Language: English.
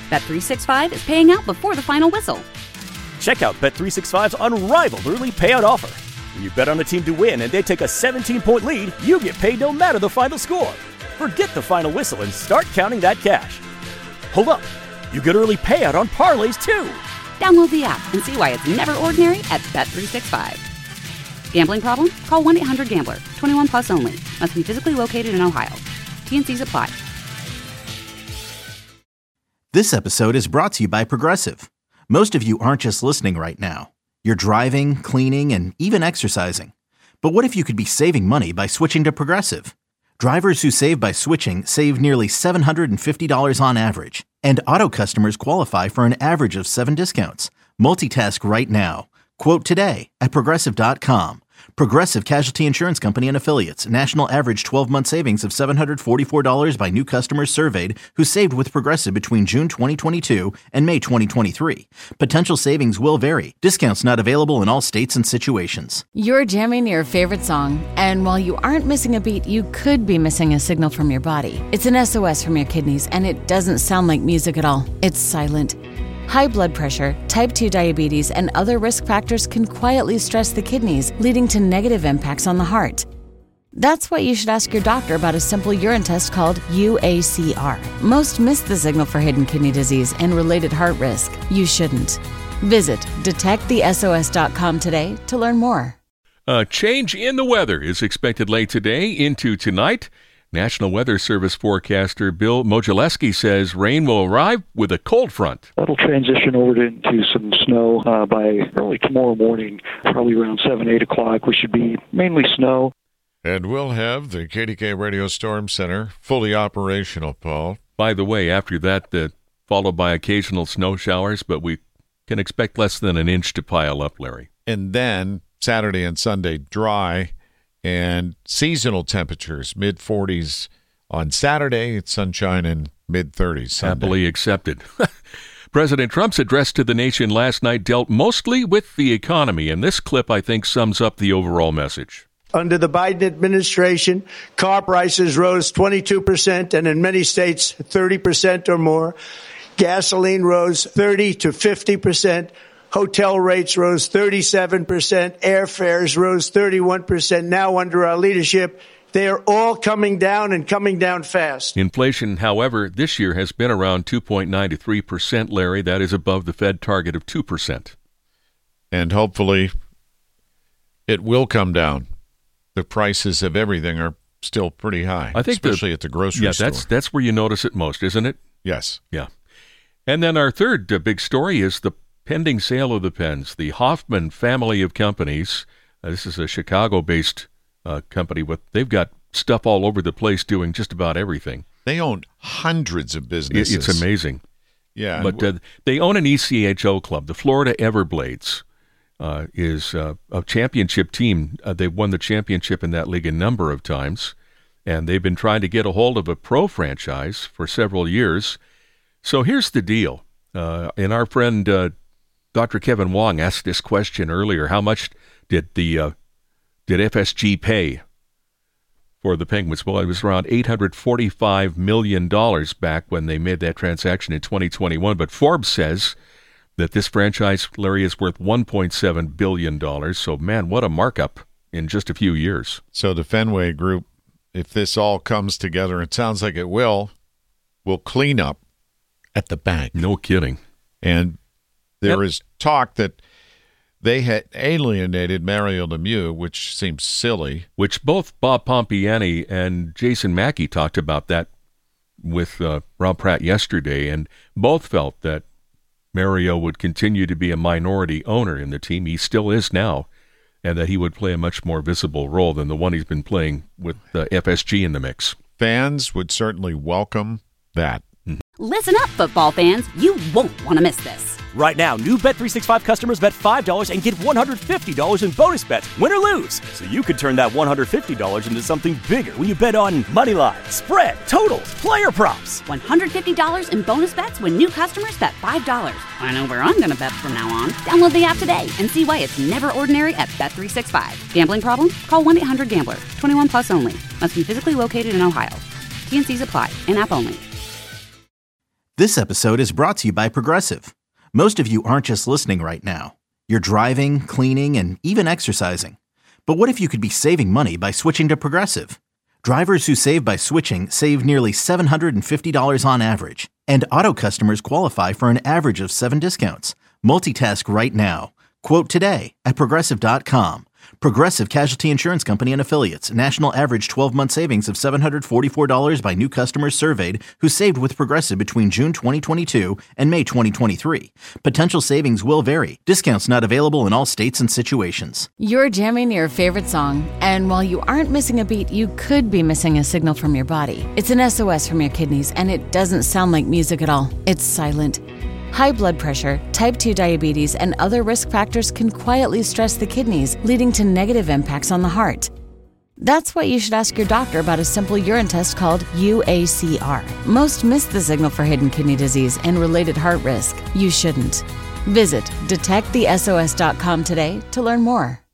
Bet365 is paying out before the final whistle. Check out Bet365's unrivaled early payout offer. When you bet on a team to win and they take a 17-point lead, you get paid no matter the final score. Forget the final whistle and start counting that cash. Hold up. You get early payout on parlays, too. Download the app and see why it's never ordinary at Bet365. Gambling problem? Call 1-800-GAMBLER. 21 plus only. Must be physically located in Ohio. T&Cs apply. This episode is brought to you by Progressive. Most of you aren't just listening right now. You're driving, cleaning, and even exercising. But what if you could be saving money by switching to Progressive? Drivers who save by switching save nearly $750 on average. And auto customers qualify for an average of 7 discounts. Multitask right now. Quote today at Progressive.com. Progressive Casualty Insurance Company and Affiliates. National average 12-month savings of $744 by new customers surveyed who saved with Progressive between June 2022 and May 2023. Potential savings will vary. Discounts not available in all states and situations. You're jamming your favorite song, and while you aren't missing a beat, you could be missing a signal from your body. It's an SOS from your kidneys, and it doesn't sound like music at all. It's silent. High blood pressure, type 2 diabetes, and other risk factors can quietly stress the kidneys, leading to negative impacts on the heart. That's why you should ask your doctor about a simple urine test called UACR. Most miss the signal for hidden kidney disease and related heart risk. You shouldn't. Visit detectthesos.com today to learn more. A change in the weather is expected late today into tonight. National Weather Service forecaster Bill Modzelewski says rain will arrive with a cold front. That'll transition over into some snow by early tomorrow morning, probably around 7, 8 o'clock. We should be mainly snow. And we'll have the KDK Radio Storm Center fully operational, Paul. By the way, after that, followed by occasional snow showers, but we can expect less than an inch to pile up, Larry. And then Saturday and Sunday dry. And seasonal temperatures, mid-40s on Saturday. It's sunshine in mid-30s Sunday. Happily accepted. President Trump's address to the nation last night dealt mostly with the economy, and this clip, I think, sums up the overall message. Under the Biden administration, car prices rose 22%, and in many states, 30% or more. Gasoline rose 30 to 50%. Hotel rates rose 37%. Airfares rose 31%. Now, under our leadership, they are all coming down and coming down fast. Inflation, however, this year has been around 2.9 to 3%, Larry. That is above the Fed target of 2%. And hopefully it will come down. The prices of everything are still pretty high, I think especially at the grocery store. Yeah, that's where you notice it most, isn't it? Yes. Yeah. And then our third big story is the pending sale of the Pens. The Hoffman family of companies, this is a Chicago-based company, but they've got stuff all over the place doing just about everything. They own hundreds of businesses. It's amazing. Yeah. But they own an ECHO club. The Florida Everblades is a championship team. They've won the championship in that league a number of times, and they've been trying to get a hold of a pro franchise for several years. So here's the deal. And our friend Dr. Kevin Wong asked this question earlier. How much did FSG pay for the Penguins? Well, it was around $845 million back when they made that transaction in 2021. But Forbes says that this franchise, Larry, is worth $1.7 billion. So, man, what a markup in just a few years. So the Fenway Group, if this all comes together, it sounds like it will clean up at the bank. No kidding. And there is talk that they had alienated Mario Lemieux, which seems silly. Which both Bob Pompiani and Jason Mackey talked about that with Rob Pratt yesterday, and both felt that Mario would continue to be a minority owner in the team. He still is now, and that he would play a much more visible role than the one he's been playing with FSG in the mix. Fans would certainly welcome that. Listen up, football fans. You won't want to miss this. Right now, new Bet365 customers bet $5 and get $150 in bonus bets, win or lose. So you could turn that $150 into something bigger when you bet on money line, spread, totals, player props. $150 in bonus bets when new customers bet $5. I know where I'm going to bet from now on. Download the app today and see why it's never ordinary at Bet365. Gambling problem? Call 1-800-GAMBLER. 21 plus only. Must be physically located in Ohio. T&Cs apply. In-app only. This episode is brought to you by Progressive. Most of you aren't just listening right now. You're driving, cleaning, and even exercising. But what if you could be saving money by switching to Progressive? Drivers who save by switching save nearly $750 on average. And auto customers qualify for an average of 7 discounts. Multitask right now. Quote today at Progressive.com. Progressive Casualty Insurance Company and Affiliates. National average 12-month savings of $744 by new customers surveyed who saved with Progressive between June 2022 and May 2023. Potential savings will vary. Discounts not available in all states and situations. You're jamming your favorite song, and while you aren't missing a beat, you could be missing a signal from your body. It's an SOS from your kidneys, and it doesn't sound like music at all. It's silent. High blood pressure, type 2 diabetes, and other risk factors can quietly stress the kidneys, leading to negative impacts on the heart. That's why you should ask your doctor about a simple urine test called UACR. Most miss the signal for hidden kidney disease and related heart risk. You shouldn't. Visit detectthesos.com today to learn more.